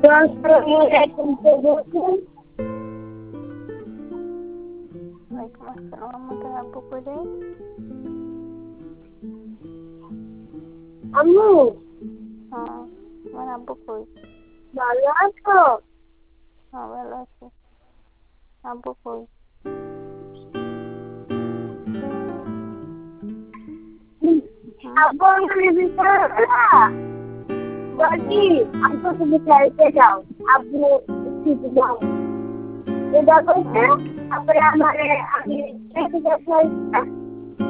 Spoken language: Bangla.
Assalamualaikum warahmatullahi Waalaikumsalam apa kode? Amu, Mana apa kode? ভালো আছো? ভালো আছি। আব্বু কই? আব্বু আমাকে বিছানা বলছি আব্বু তুমি চাইতে যাও আব্বু একটু যাও এটা করছে তারপরে আমারে আমি দেখে যাই